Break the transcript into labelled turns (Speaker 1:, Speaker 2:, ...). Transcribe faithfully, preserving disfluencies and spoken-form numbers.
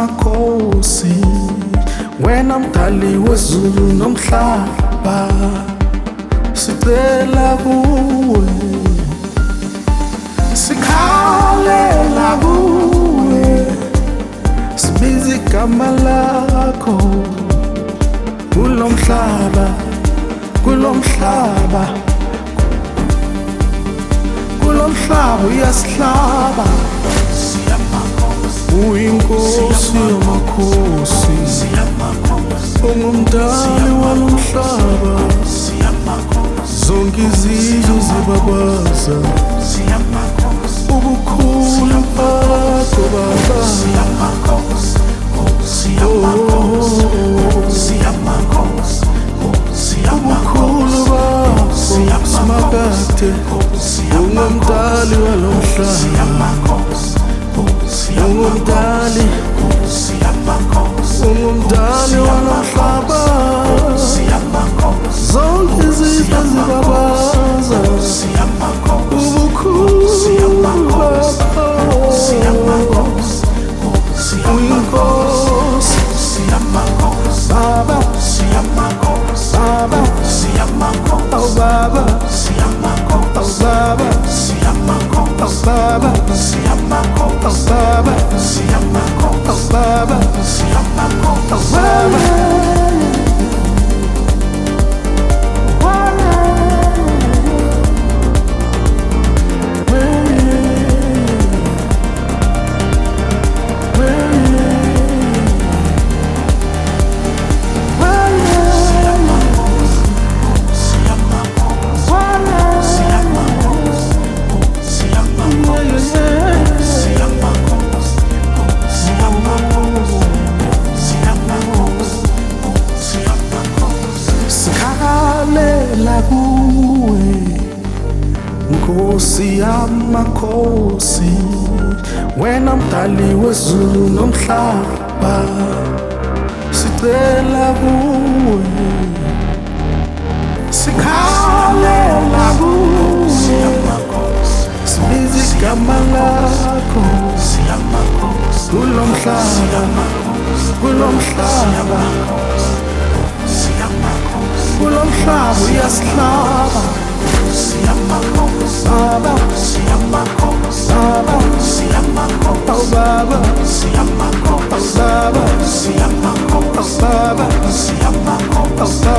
Speaker 1: siyamakhosi wena mdali wezulu nomhlaba, sicela kuwe, sikhalela kuwe, sibiza igama lakho kulo mhlaba, kulo mhlaba, kulo mhlaba uyasihlaba. Uyinkosi yamakhosi, ungumdali walo mhlaba, zonke izizwe zibabaza ubukhulu bakho Baba. Ubukhulu bakho simakade, ungumdali walo mhlaba, ungumdali, ungumdali walo mhlaba, zonke izizwe zibabaza ubukhulu bakho. Uyinkosi Baba, Baba, oh Baba, oh Baba, oh Baba, oh Baba, oh Baba, oh Baba. Kuwe Nkosi yamakhosi, wena mdali wezulu nomhlaba, sicela kuwe, sikhalela kuwe, sibiza igama lakho kulo mhlaba, kulo mhlaba, kulo mhlaba uyasihlaba. Baba, Baba, oh Baba, oh Baba, oh Baba, oh Baba, oh Baba.